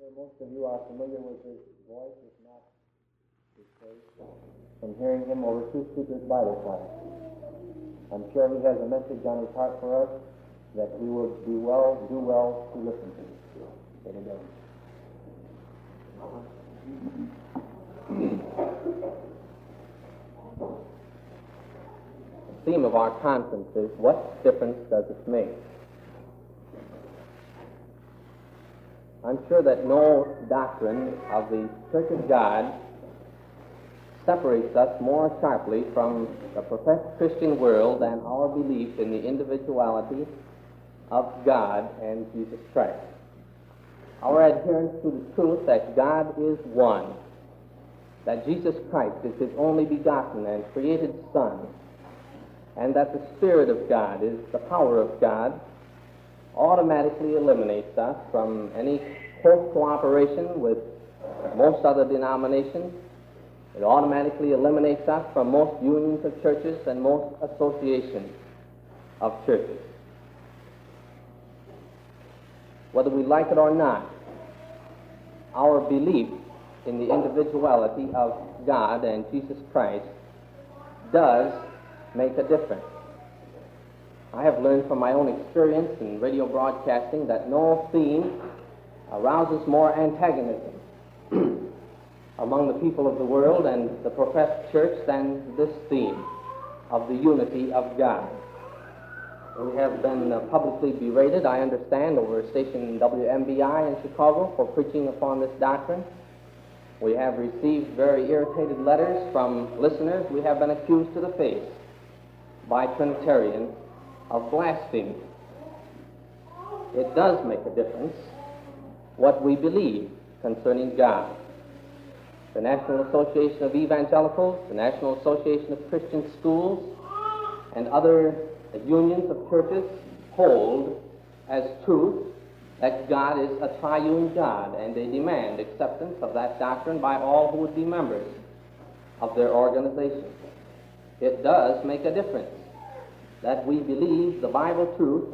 Most of you are familiar with his voice, if not his face, from hearing him over two speakers Bible class. I'm sure he has a message on his heart for us that we will do well to listen to. Here it goes. The theme of our conference is, what difference does it make? I'm sure that no doctrine of the Church of God separates us more sharply from the professed Christian world than our belief in the individuality of God and Jesus Christ. Our adherence to the truth that God is one, that Jesus Christ is his only begotten and created Son, and that the Spirit of God is the power of God, automatically eliminates us from any close cooperation with most other denominations. It automatically eliminates us from most unions of churches and most associations of churches. Whether we like it or not, our belief in the individuality of God and Jesus Christ does make a difference. I have learned from my own experience in radio broadcasting that no theme arouses more antagonism among the people of the world and the professed church than this theme of the unity of God. We have been publicly berated, I understand, over station WMBI in Chicago for preaching upon this doctrine. We have received very irritated letters from listeners. We have been accused to the face by Trinitarians of blasphemy. It does make a difference what we believe concerning God. The National Association of Evangelicals, the National Association of Christian Schools, and other unions of churches hold as truth that God is a triune God, and they demand acceptance of that doctrine by all who would be members of their organizations. It does make a difference that we believe the Bible truth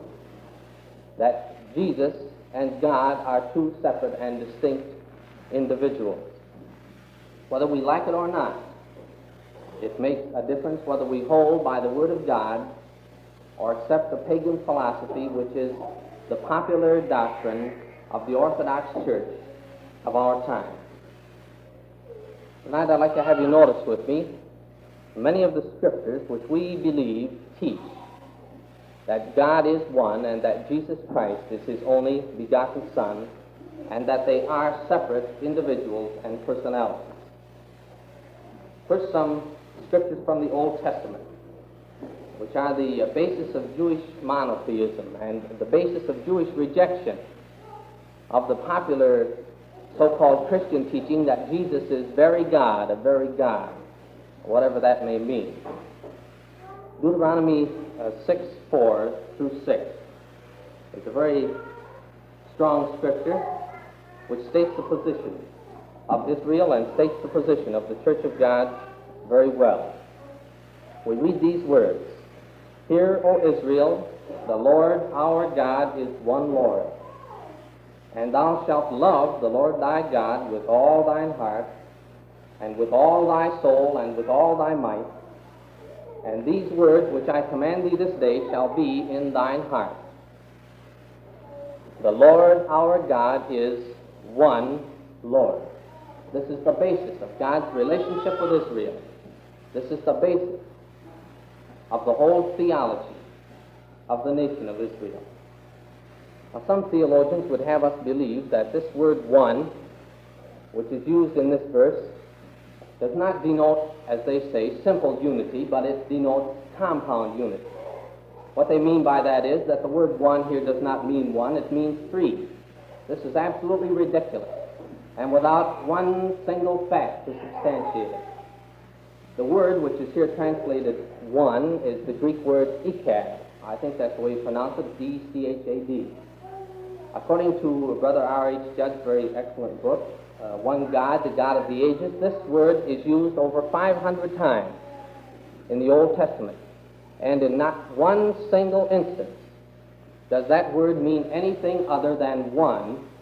that Jesus and God are two separate and distinct individuals. Whether we like it or not, it makes a difference whether we hold by the Word of God or accept the pagan philosophy which is the popular doctrine of the Orthodox Church of our time. Tonight I'd like to have you notice with me many of the scriptures which we believe teach that God is one and that Jesus Christ is his only begotten Son, and that they are separate individuals and personalities. First, some scriptures from the Old Testament, which are the basis of Jewish monotheism and the basis of Jewish rejection of the popular so-called Christian teaching that Jesus is very God, a very God, whatever that may mean. Deuteronomy 6:4 through 6 is a very strong scripture which states the position of Israel and states the position of the Church of God very well. We read these words: "Hear, O Israel, the Lord our God is one Lord. And thou shalt love the Lord thy God with all thine heart, and with all thy soul, and with all thy might. And these words which I command thee this day shall be in thine heart." The Lord our God is one Lord. This is the basis of God's relationship with Israel. This is the basis of the whole theology of the nation of Israel. Now, some theologians would have us believe that this word one, which is used in this verse, does not denote, as they say, simple unity, but it denotes compound unity. What they mean by that is that the word one here does not mean one, it means three. This is absolutely ridiculous, and without one single fact to substantiate it. The word which is here translated one is the Greek word echad. I think that's the way you pronounce it, D-C-H-A-D. According to Brother R.H. Judd's very excellent book, One God, the God of the Ages, this word is used over 500 times in the Old Testament. And in not one single instance does that word mean anything other than one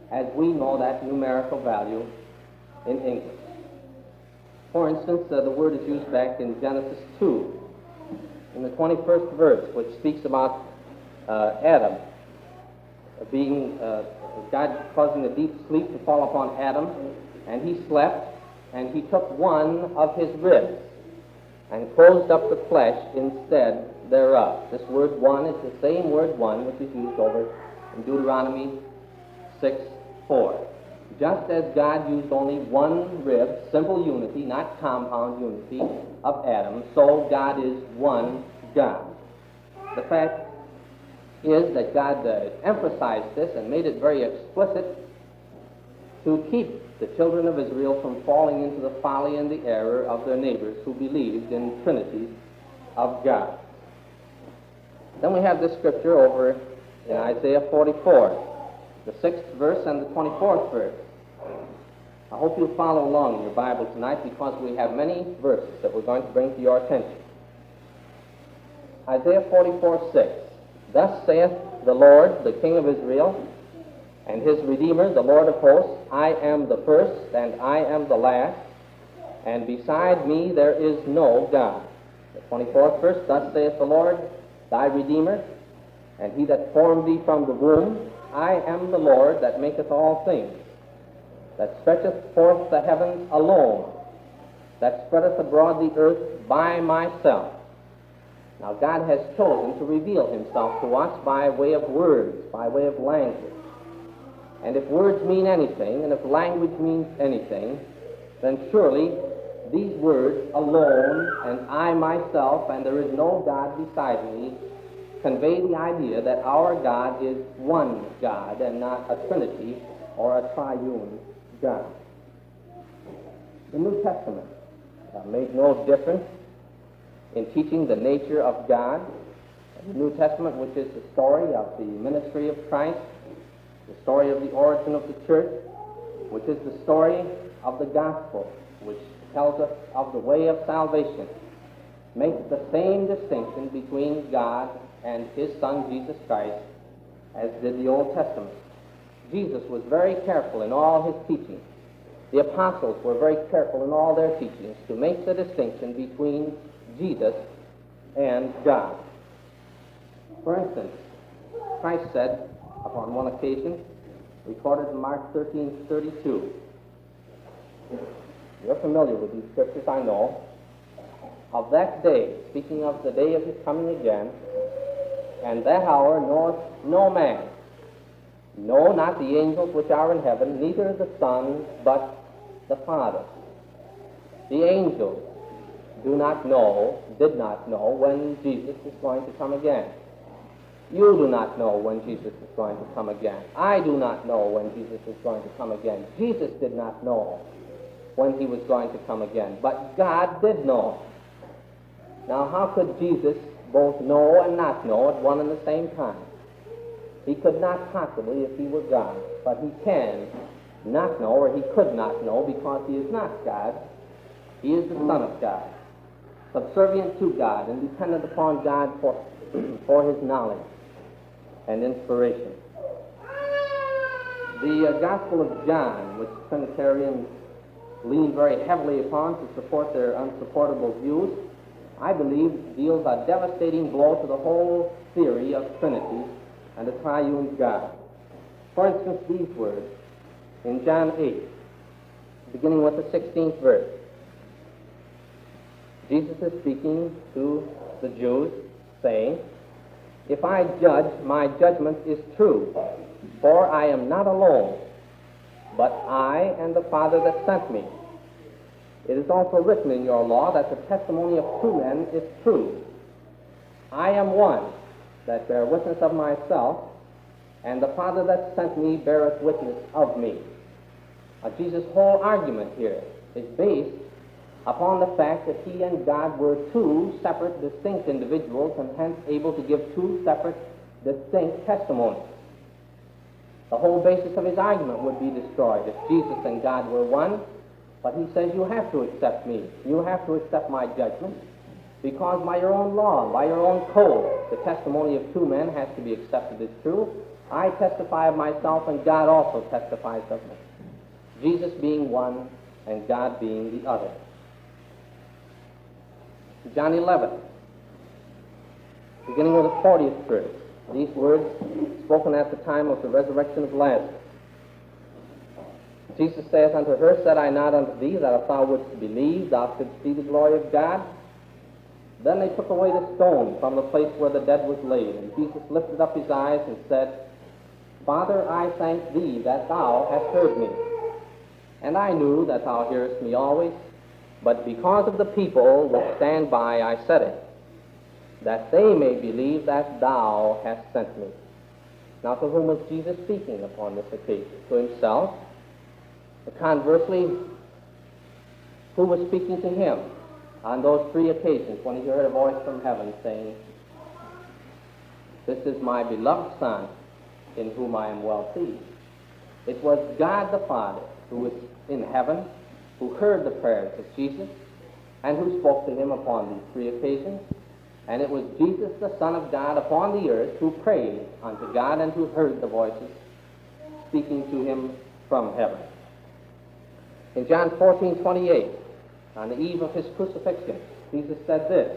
as we know that numerical value in English. For instance, the word is used back in Genesis 2, in the 21st verse, which speaks about Adam being, God causing a deep sleep to fall upon Adam, and he slept, and he took one of his ribs and closed up the flesh instead thereof. This word one is the same word one which is used over in Deuteronomy 6:4. Just as God used only one rib, simple unity, not compound unity, of Adam, so God is one God. The fact is that God emphasized this and made it very explicit to keep the children of Israel from falling into the folly and the error of their neighbors who believed in trinities of God. Then we have this scripture over in Isaiah 44, the 6th verse and the 24th verse. I hope you'll follow along in your Bible tonight, because we have many verses that we're going to bring to your attention. Isaiah 44:6. Thus saith the Lord, the King of Israel, and his Redeemer, the Lord of hosts, I am the first, and I am the last, and beside me there is no God. The 24th verse, thus saith the Lord, thy Redeemer, and he that formed thee from the womb, I am the Lord that maketh all things, that stretcheth forth the heavens alone, that spreadeth abroad the earth by myself. Now God has chosen to reveal himself to us by way of words, by way of language. And if words mean anything, and if language means anything, then surely these words alone, and I myself, and there is no God beside me, convey the idea that our God is one God and not a trinity or a triune God. The New Testament made no difference in teaching the nature of God. The New Testament, which is the story of the ministry of Christ, the story of the origin of the church, which is the story of the gospel, which tells us of the way of salvation, makes the same distinction between God and his Son, Jesus Christ, as did the Old Testament. Jesus was very careful in all his teaching. The apostles were very careful in all their teachings to make the distinction between Jesus and God. For instance, Christ said upon one occasion, recorded in Mark 13:32. You're familiar with these scriptures, I know. Of that day, speaking of the day of his coming again, and that hour knoweth no man, no, not the angels which are in heaven, neither the Son, but the Father. The angels do not know, did not know when Jesus is going to come again. You do not know when Jesus is going to come again. I do not know when Jesus is going to come again. Jesus did not know when he was going to come again, but God did know. Now, how could Jesus both know and not know at one and the same time? He could not possibly if he were God, but he can not know, or he could not know, because he is not God. He is the Son of God, subservient to God and dependent upon God for his knowledge and inspiration. The Gospel of John, which Trinitarians lean very heavily upon to support their unsupportable views, I believe deals a devastating blow to the whole theory of Trinity and a triune God. For instance, these words in John 8, beginning with the 16th verse. Jesus is speaking to the Jews, saying, If I judge, my judgment is true, for I am not alone, but I and the Father that sent me. It is also written in your law that the testimony of two men is true. I am one that bear witness of myself, and the Father that sent me beareth witness of me. Jesus' whole argument here is based upon the fact that he and God were two separate, distinct individuals, and hence able to give two separate, distinct testimonies. The whole basis of his argument would be destroyed if Jesus and God were one. But he says, you have to accept me. You have to accept my judgment, because by your own law, by your own code, the testimony of two men has to be accepted as true, I testify of myself, and God also testifies of me. Jesus being one, and God being the other. John 11, beginning with the 40th verse. These words spoken at the time of the resurrection of Lazarus. Jesus saith unto her, Said I not unto thee that if thou wouldst believe, thou shouldst see the glory of God? Then they took away the stone from the place where the dead was laid. And Jesus lifted up his eyes and said, Father, I thank thee that thou hast heard me. And I knew that thou hearest me always, but because of the people which stand by I said it, that they may believe that thou hast sent me. Now to whom was Jesus speaking upon this occasion? To himself? Conversely, who was speaking to him on those three occasions when he heard a voice from heaven saying, This is my beloved Son, in whom I am well pleased? It was God the Father who was in heaven, who heard the prayers of Jesus, and who spoke to him upon these three occasions. And it was Jesus, the Son of God, upon the earth, who prayed unto God and who heard the voices speaking to him from heaven. In John 14:28, on the eve of his crucifixion, Jesus said this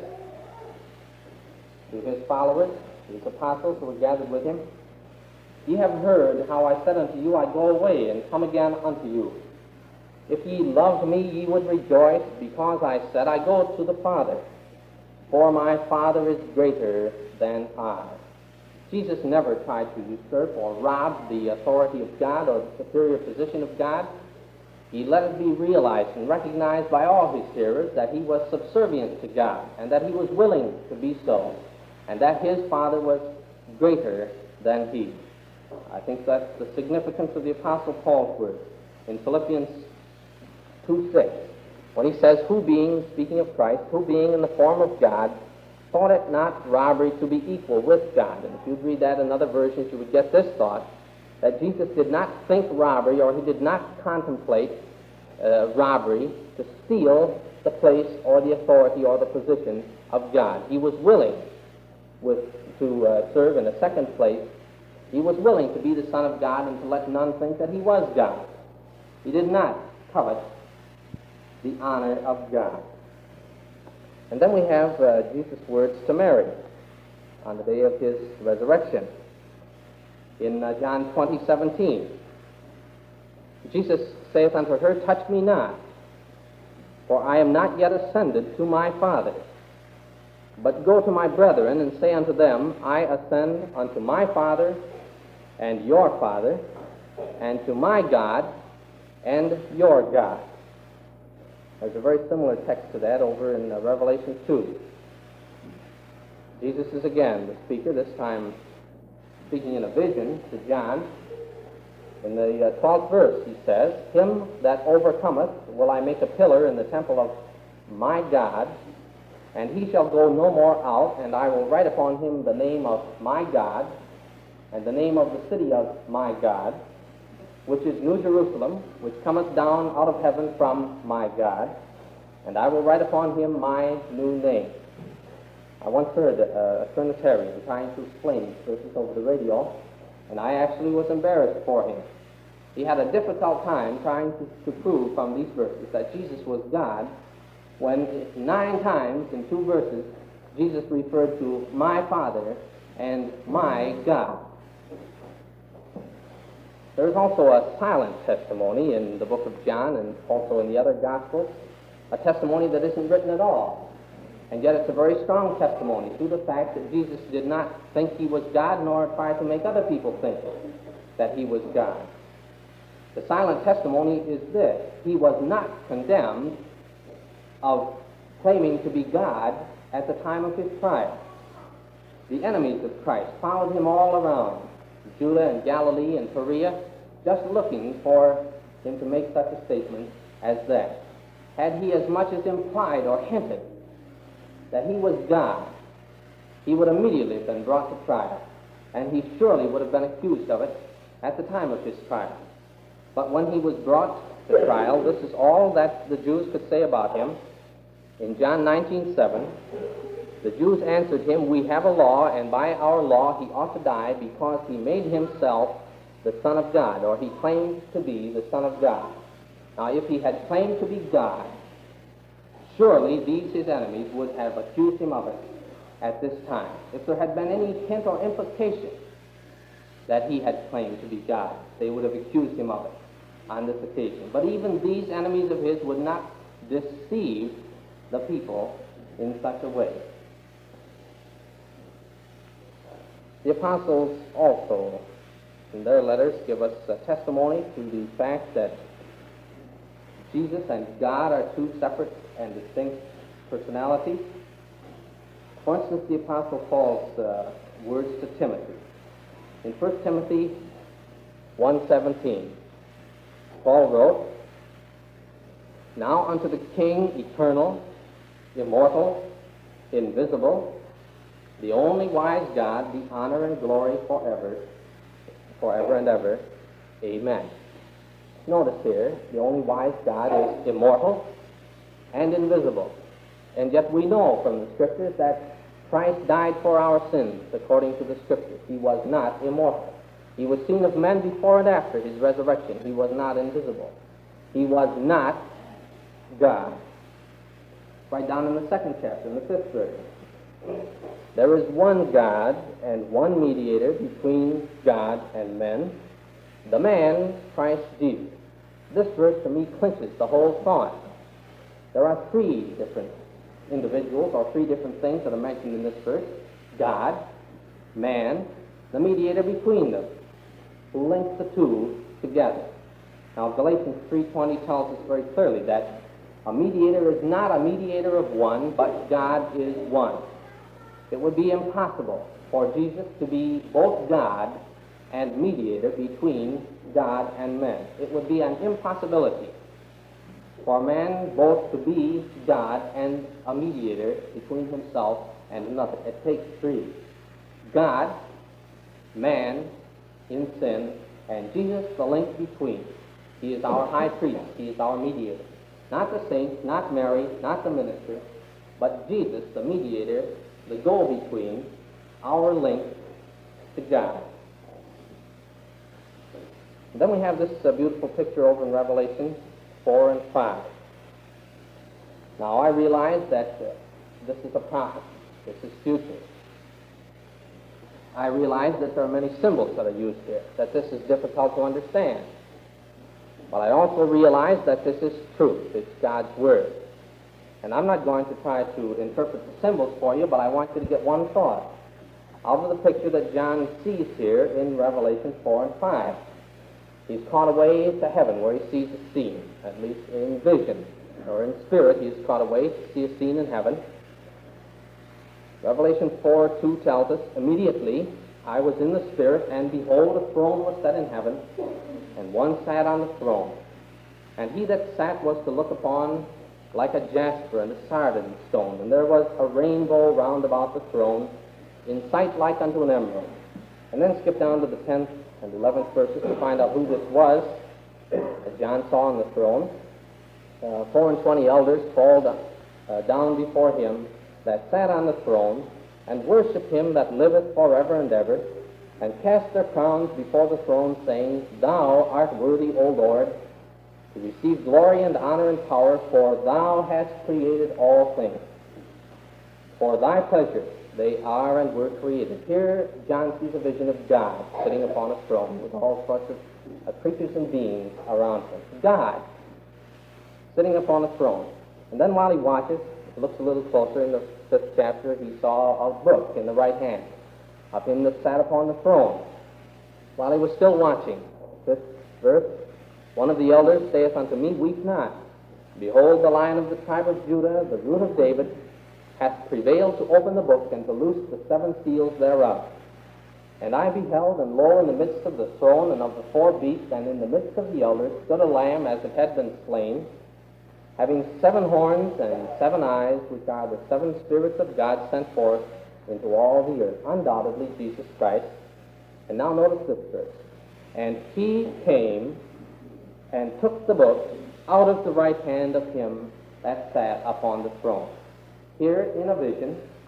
to his followers, his apostles who were gathered with him, Ye have heard how I said unto you, I go away and come again unto you. If ye loved me, ye would rejoice, because I said, I go to the Father, for my Father is greater than I. Jesus never tried to usurp or rob the authority of God or the superior position of God. He let it be realized and recognized by all his hearers that he was subservient to God, and that he was willing to be so, and that his Father was greater than he. I think that's the significance of the Apostle Paul's words in Philippians 2:6, when he says, Who being, speaking of Christ, who being in the form of God, thought it not robbery to be equal with God. And if you'd read that in other versions, you would get this thought, that Jesus did not think robbery, or he did not contemplate robbery to steal the place or the authority or the position of God. He was willing to serve in a second place. He was willing to be the Son of God and to let none think that he was God. He did not covet the honor of God. And then we have Jesus' words to Mary on the day of his resurrection. In John 20:17, Jesus saith unto her, Touch me not, for I am not yet ascended to my Father. But go to my brethren, and say unto them, I ascend unto my Father and your Father, and to my God and your God. There's a very similar text to that over in Revelation 2. Jesus is again the speaker, this time speaking in a vision to John. In the 12th verse, he says, Him that overcometh will I make a pillar in the temple of my God, and he shall go no more out, and I will write upon him the name of my God, and the name of the city of my God, which is New Jerusalem, which cometh down out of heaven from my God, and I will write upon him my new name. I once heard a Trinitarian trying to explain these verses over the radio, and I actually was embarrassed for him. He had a difficult time trying to prove from these verses that Jesus was God, when 9 times in 2 verses Jesus referred to my Father and my God. There is also a silent testimony in the book of John and also in the other Gospels, a testimony that isn't written at all. And yet it's a very strong testimony through the fact that Jesus did not think he was God, nor try to make other people think that he was God. The silent testimony is this: he was not condemned of claiming to be God at the time of his trial. The enemies of Christ followed him all around, Judah and Galilee and Perea, just looking for him to make such a statement as that. Had he as much as implied or hinted that he was God, he would immediately have been brought to trial, and he surely would have been accused of it at the time of his trial. But when he was brought to trial, this is all that the Jews could say about him. In John 19:7, The Jews answered him, "We have a law, and by our law he ought to die because he made himself the Son of God," or he claimed to be the Son of God. Now, if he had claimed to be God, surely these his enemies would have accused him of it at this time. If there had been any hint or implication that he had claimed to be God, they would have accused him of it on this occasion. But even these enemies of his would not deceive the people in such a way. The apostles also, in their letters, give us a testimony to the fact that Jesus and God are two separate and distinct personalities. For instance, the Apostle Paul's words to Timothy. In 1 Timothy 1:17, Paul wrote, "Now unto the King, eternal, immortal, invisible, the only wise God, be honor and glory forever and ever. Amen." Notice here, the only wise God is immortal and invisible. And yet we know from the Scriptures that Christ died for our sins, according to the Scriptures. He was not immortal. He was seen of men before and after his resurrection. He was not invisible. He was not God. Right down in the 2nd chapter, in the 5th verse. "There is one God and one mediator between God and men, the man Christ Jesus." This verse to me clinches the whole thought. There are three different individuals or three different things that are mentioned in this verse: God, man, the mediator between them, who links the two together. Now, Galatians 3:20 tells us very clearly that a mediator is not a mediator of one, but God is one. It would be impossible for Jesus to be both God and mediator between God and men. It would be an impossibility for man both to be God and a mediator between himself and another. It takes three: God, man in sin, and Jesus, the link between. He is our high priest. He is our mediator. Not the saints, not Mary, not the minister, but Jesus, the mediator, the go-between, our link to God. And then we have this beautiful picture over in Revelation 4 and 5. Now, I realize that this is a prophecy. This is future. I realize that there are many symbols that are used here, that this is difficult to understand. But I also realize that this is truth. It's God's Word. And I'm not going to try to interpret the symbols for you, but I want you to get one thought out of the picture that John sees here in Revelation 4 and 5. He's caught away to heaven where he sees a scene, at least in vision, or in spirit. He is caught away to see a scene in heaven. Revelation 4:2 tells us, "Immediately I was in the Spirit, and behold, a throne was set in heaven, and one sat on the throne. And he that sat was to look upon like a jasper and a sardine stone, and there was a rainbow round about the throne, in sight like unto an emerald." And then skip down to the 10th and 11th verses to find out who this was that John saw on the throne. 24 elders fall down before him that sat on the throne, and worship him that liveth forever and ever, and cast their crowns before the throne, saying, "Thou art worthy, O Lord, to receive glory and honor and power, for thou hast created all things. For thy pleasure they are and were created." Here John sees a vision of God sitting upon a throne with all sorts of creatures and beings around him. God sitting upon a throne. And then while he watches, looks a little closer, in the 5th chapter, he saw a book in the right hand of him that sat upon the throne. While he was still watching, 5th verse, "One of the elders saith unto me, Weep not. Behold, the Lion of the tribe of Judah, the Root of David, hath prevailed to open the book and to loose the 7 seals thereof. And I beheld, and lo, in the midst of the throne and of the 4 beasts, and in the midst of the elders, stood a lamb as it had been slain, having 7 horns and 7 eyes, which are the 7 spirits of God sent forth into all the earth." Undoubtedly Jesus Christ. And now notice this verse. "And he came and took the book out of the right hand of him that sat upon the throne." Here in a vision,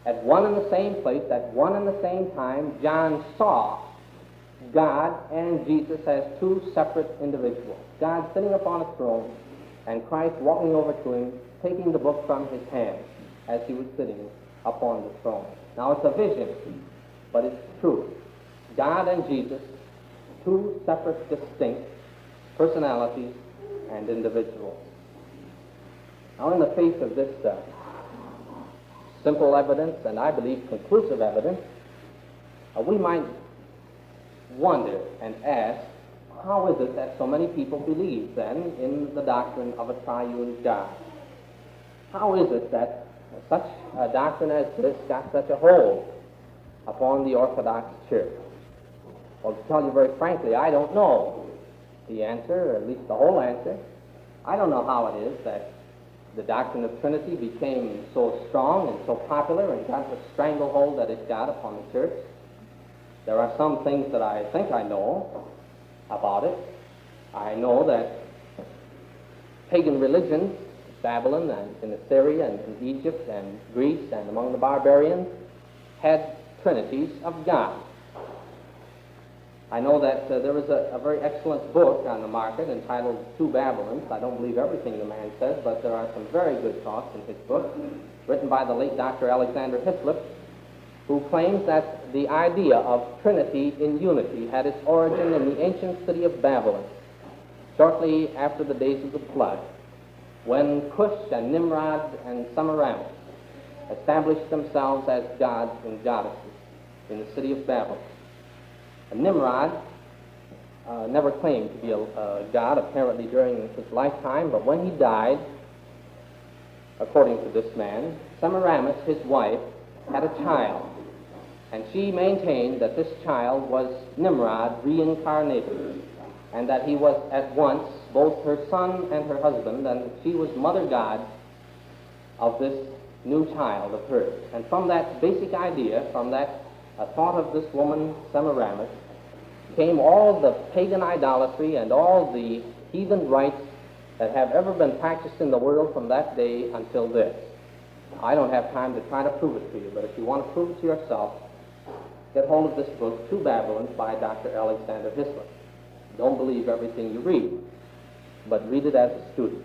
At one and the same place, at one and the same time, John saw God and Jesus as two separate individuals. God sitting upon a throne, and Christ walking over to him, taking the book from his hand as he was sitting upon the throne. Now, it's a vision, but it's true. God and Jesus, two separate, distinct personalities and individuals. Now, in the face of this simple evidence, and I believe conclusive evidence, we might wonder and ask, how is it that so many people believe, then, in the doctrine of a triune God? How is it that such a doctrine as this got such a hold upon the Orthodox Church? Well, to tell you very frankly, I don't know the answer, or at least the whole answer. I don't know how it is that the doctrine of Trinity became so strong and so popular and got the stranglehold that it got upon the church. There are some things that I think I know about it. I know that pagan religions, Babylon and in Assyria and in Egypt and Greece and among the barbarians, had trinities of God. I know that there is a very excellent book on the market entitled Two Babylons. I don't believe everything the man says, but there are some very good thoughts in his book, written by the late Dr. Alexander Hislop, who claims that the idea of Trinity in unity had its origin in the ancient city of Babylon, shortly after the days of the flood, when Cush and Nimrod and Semiramis established themselves as gods and goddesses in the city of Babylon. And Nimrod never claimed to be a god, apparently, during his lifetime, but when he died, according to this man, Semiramis, his wife, had a child, and she maintained that this child was Nimrod reincarnated, and that he was at once both her son and her husband, and she was mother god of this new child of hers. And from that basic idea, from that thought of this woman, Semiramis, came all the pagan idolatry and all the heathen rites that have ever been practiced in the world from that day until this. I don't have time to try to prove it to you, but if you want to prove it to yourself, get hold of this book, Two Babylons, by Dr. Alexander Hislop. Don't believe everything you read, but read it as a student.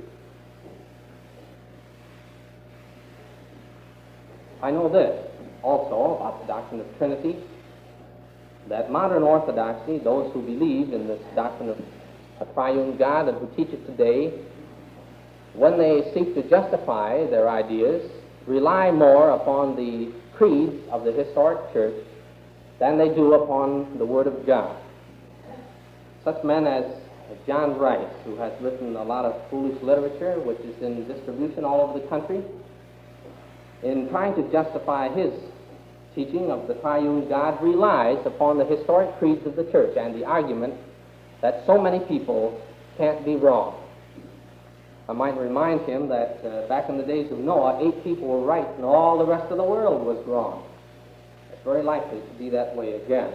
I know this also about the doctrine of Trinity, that modern orthodoxy, those who believe in this doctrine of a triune God and who teach it today, when they seek to justify their ideas, rely more upon the creeds of the historic church than they do upon the Word of God. Such men as John Rice, who has written a lot of foolish literature, which is in distribution all over the country, in trying to justify his teaching of the triune God, relies upon the historic creeds of the church and the argument that so many people can't be wrong. I might remind him that back in the days of Noah, 8 people were right and all the rest of the world was wrong. It's very likely to be that way again.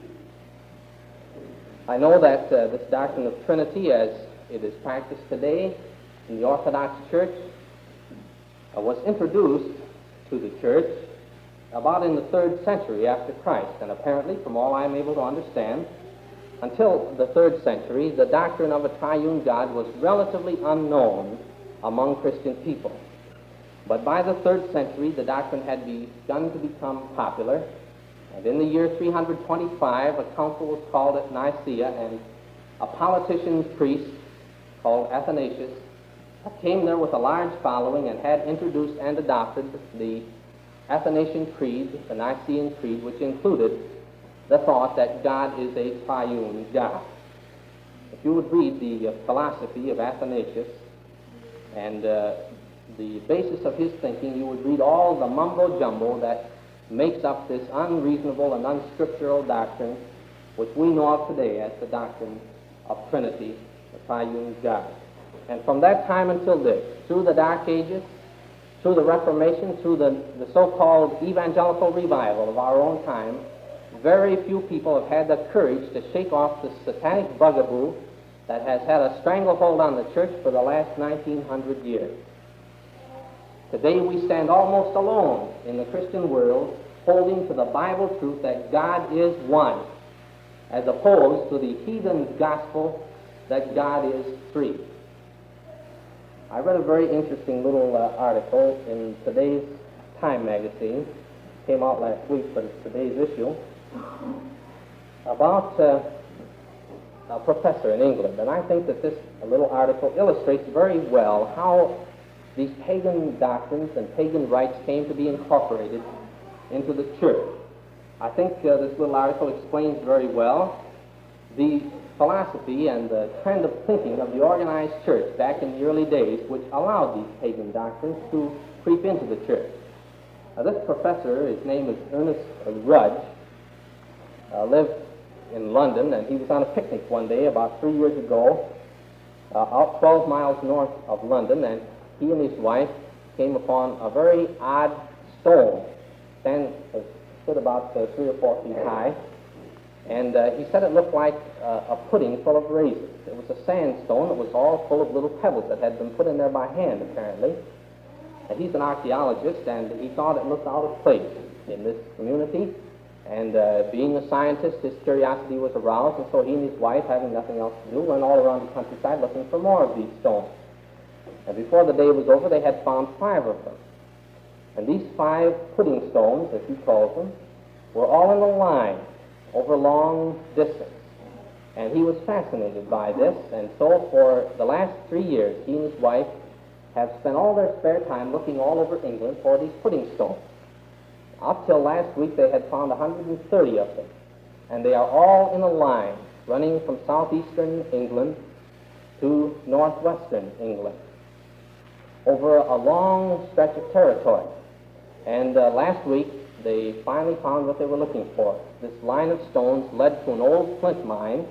I know that this doctrine of Trinity, as it is practiced today in the Orthodox Church, was introduced to the church about in the 3rd century after Christ, and apparently, from all I am able to understand, until the 3rd century, the doctrine of a triune God was relatively unknown among Christian people. But by the 3rd century, the doctrine had begun to become popular, and in the year 325, a council was called at Nicaea, and a politician priest called Athanasius came there with a large following and had introduced and adopted the Athanasian Creed, the Nicene Creed, which included the thought that God is a triune God. If you would read the philosophy of Athanasius and the basis of his thinking, you would read all the mumbo-jumbo that makes up this unreasonable and unscriptural doctrine which we know of today as the doctrine of Trinity, the triune God. And from that time until this, through the Dark Ages, through the Reformation, through the so-called evangelical revival of our own time, very few people have had the courage to shake off the satanic bugaboo that has had a stranglehold on the church for the last 1900 years. Today we stand almost alone in the Christian world, holding to the Bible truth that God is one, as opposed to the heathen gospel that God is three. I read a very interesting little article in today's Time magazine, came out last week, but it's today's issue, about a professor in England. And I think that this little article illustrates very well how these pagan doctrines and pagan rites came to be incorporated into the church. I think this little article explains very well the philosophy and the trend of thinking of the organized church back in the early days, which allowed these pagan doctrines to creep into the church. This professor, his name is Ernest Rudge, lived in London, and he was on a picnic one day about 3 years ago out 12 miles north of London, and he and his wife came upon a very odd stone, stood about 3 or 4 feet high, and he said it looked like a pudding full of raisins. It was a sandstone that was all full of little pebbles that had been put in there by hand, apparently. And he's an archaeologist, and he thought it looked out of place in this community. And being a scientist, his curiosity was aroused, and so he and his wife, having nothing else to do, went all around the countryside looking for more of these stones. And before the day was over, they had found 5 of them. And these 5 pudding stones, as he calls them, were all in a line over long distance. And he was fascinated by this, and so for the last 3 years, he and his wife have spent all their spare time looking all over England for these pudding stones. Up till last week, they had found 130 of them, and they are all in a line running from southeastern England to northwestern England over a long stretch of territory. And last week, they finally found what they were looking for. This line of stones led to an old flint mine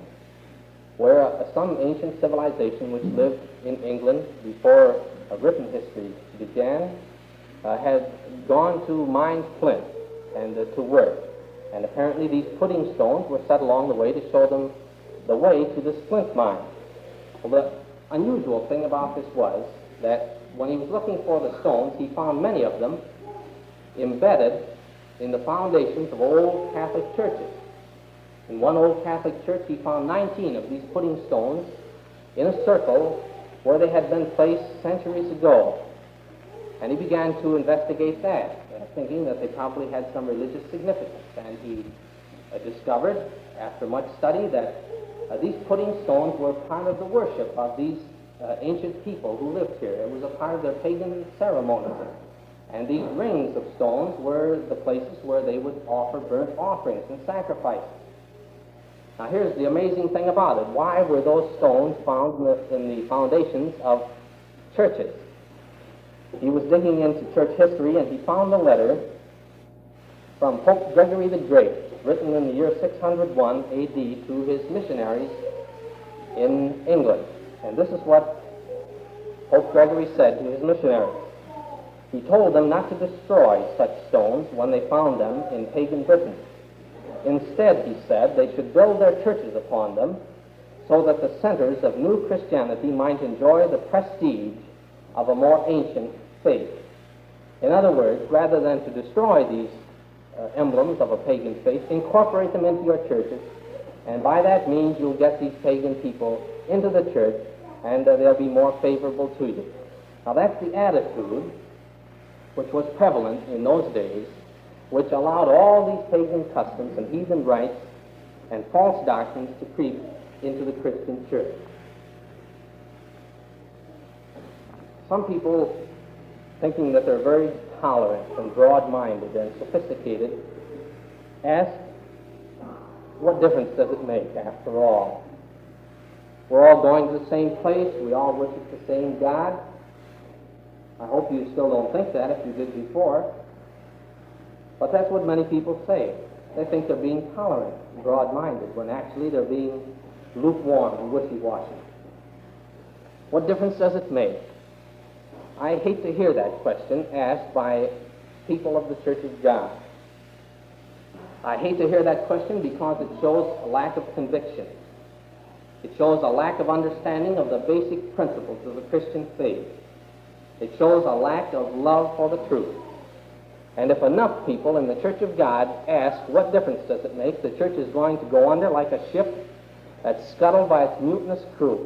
where some ancient civilization which lived in England before written history began had gone to mine flint and to work. And apparently these pudding stones were set along the way to show them the way to this flint mine. Well, the unusual thing about this was that when he was looking for the stones, he found many of them embedded in the foundations of old Catholic churches. In one old Catholic church, he found 19 of these pudding stones in a circle where they had been placed centuries ago. And he began to investigate that, thinking that they probably had some religious significance. And he discovered, after much study, that these pudding stones were part of the worship of these ancient people who lived here. It was a part of their pagan ceremonies. And these rings of stones were the places where they would offer burnt offerings and sacrifices. Now here's the amazing thing about it. Why were those stones found in the foundations of churches? He was digging into church history, and he found a letter from Pope Gregory the Great, written in the year 601 A.D. to his missionaries in England. And this is what Pope Gregory said to his missionaries. He told them not to destroy such stones when they found them in pagan Britain. Instead, he said, they should build their churches upon them so that the centers of new Christianity might enjoy the prestige of a more ancient faith. In other words, rather than to destroy these emblems of a pagan faith, incorporate them into your churches, and by that means you'll get these pagan people into the church, and they'll be more favorable to you. Now that's the attitude which was prevalent in those days, which allowed all these pagan customs and heathen rites and false doctrines to creep into the Christian church. Some people, thinking that they're very tolerant and broad-minded and sophisticated, ask, what difference does it make after all? We're all going to the same place. We all worship the same God. I hope you still don't think that if you did before. But that's what many people say. They think they're being tolerant and broad-minded when actually they're being lukewarm and wishy-washy. What difference does it make? I hate to hear that question asked by people of the Church of God. I hate to hear that question because it shows a lack of conviction. It shows a lack of understanding of the basic principles of the Christian faith. It shows a lack of love for the truth. And if enough people in the Church of God ask, what difference does it make? The church is going to go under like a ship that's scuttled by its mutinous crew.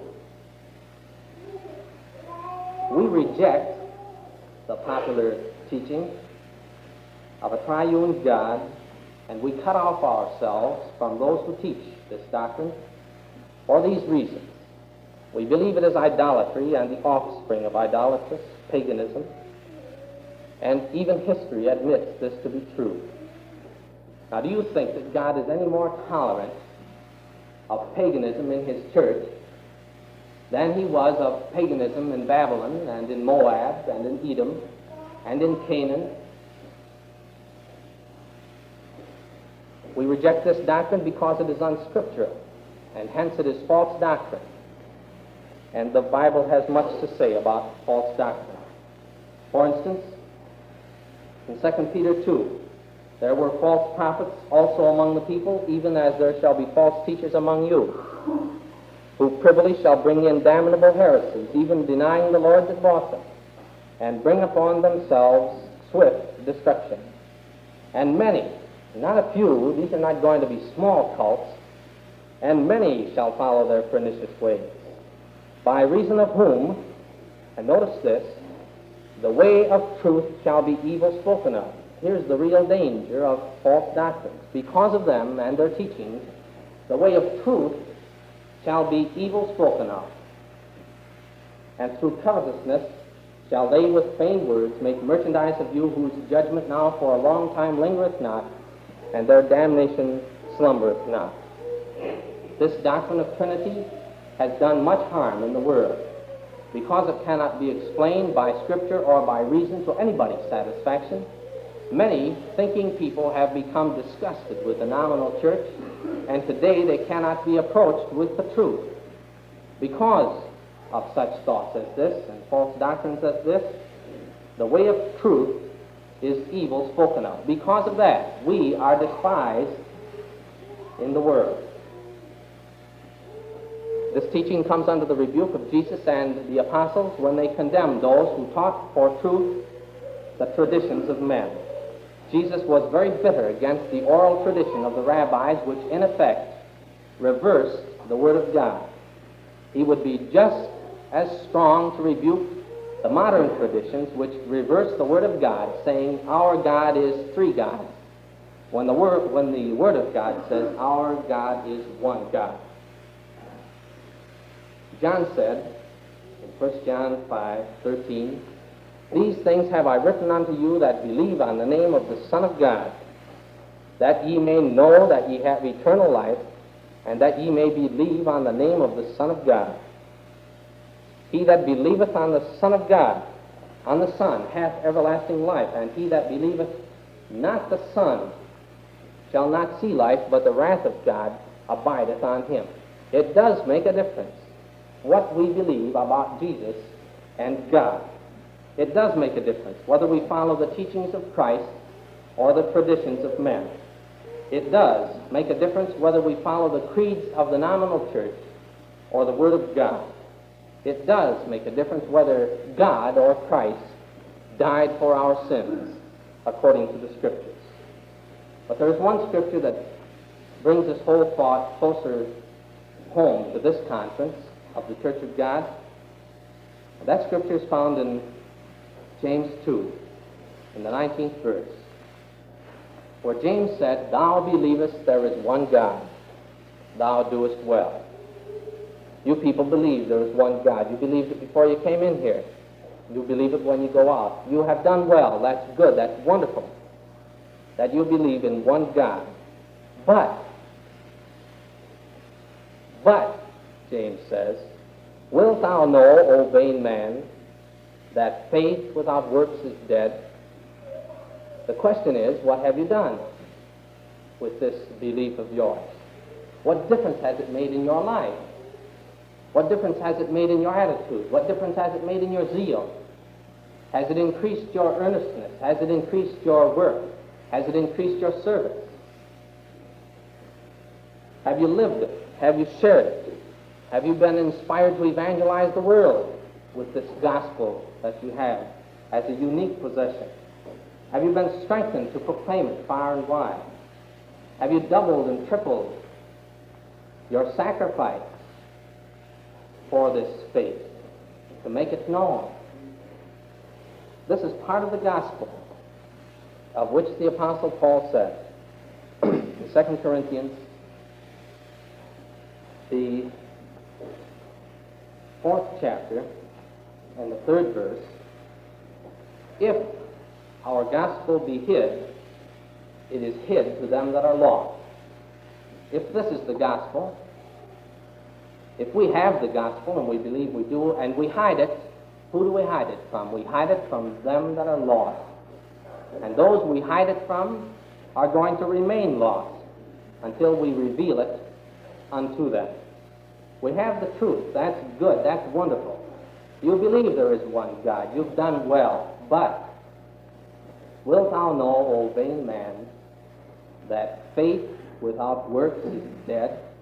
We reject the popular teaching of a triune God, and we cut off ourselves from those who teach this doctrine for these reasons. We believe it is idolatry and the offspring of idolatrous paganism, and even history admits this to be true. Now, do you think that God is any more tolerant of paganism in his church than he was of paganism in Babylon and in Moab and in Edom and in Canaan? We reject this doctrine because it is unscriptural, and hence it is false doctrine. And the Bible has much to say about false doctrine. For instance, in 2 Peter 2, there were false prophets also among the people, even as there shall be false teachers among you, who privily shall bring in damnable heresies, even denying the Lord that bought them, and bring upon themselves swift destruction. And many, not a few, these are not going to be small cults, and many shall follow their pernicious ways, by reason of whom, and notice this, the way of truth shall be evil spoken of. Here's the real danger of false doctrines. Because of them and their teachings, the way of truth shall be evil spoken of. And through covetousness shall they with feigned words make merchandise of you, whose judgment now for a long time lingereth not, and their damnation slumbereth not. This doctrine of Trinity has done much harm in the world, because it cannot be explained by Scripture or by reason to anybody's satisfaction. Many thinking people have become disgusted with the nominal church, and today they cannot be approached with the truth. Because of such thoughts as this and false doctrines as this, the way of truth is evil spoken of. Because of that, we are despised in the world. This teaching comes under the rebuke of Jesus and the apostles when they condemned those who taught for truth the traditions of men. Jesus was very bitter against the oral tradition of the rabbis, which in effect reversed the Word of God. He would be just as strong to rebuke the modern traditions which reverse the Word of God, saying our God is three gods, when the Word of God says our God is one God. John said in 1 John 5:13, these things have I written unto you that believe on the name of the Son of God, that ye may know that ye have eternal life, and that ye may believe on the name of the Son of God. He that believeth on the Son of God, on the Son, hath everlasting life, and he that believeth not the Son shall not see life, but the wrath of God abideth on him. It does make a difference what we believe about Jesus and God. It does make a difference whether we follow the teachings of Christ or the traditions of men. It does make a difference whether we follow the creeds of the nominal church or the Word of God. It does make a difference whether God or Christ died for our sins according to the Scriptures. But there is one Scripture that brings this whole thought closer home to this conference of the Church of God. That Scripture is found in James 2, in the 19th verse, where James said, thou believest there is one God, thou doest well. You people believe there is one God. You believed it before you came in here. You believe it when you go out. You have done well. That's good. That's wonderful that you believe in one God. But, James says, wilt thou know, O vain man, that faith without works is dead? The question is, what have you done with this belief of yours? What difference has it made in your life? What difference has it made in your attitude? What difference has it made in your zeal? Has it increased your earnestness? Has it increased your work? Has it increased your service? Have you lived it? Have you shared it? Have you been inspired to evangelize the world? with this gospel that you have as a unique possession? Have you been strengthened to proclaim it far and wide? Have you doubled and tripled your sacrifice for this faith, to make it known? This is part of the gospel of which the Apostle Paul said in 2 Corinthians, the 4th chapter and the 3rd verse, if our gospel be hid, it is hid to them that are lost. If this is the gospel, if we have the gospel, and we believe we do, and we hide it, who do we hide it from? We hide it from them that are lost. And those we hide it from are going to remain lost until we reveal it unto them. We have the truth. That's good. That's wonderful. You believe there is one God. You've done well. But wilt thou know, O vain man, that faith without works is dead?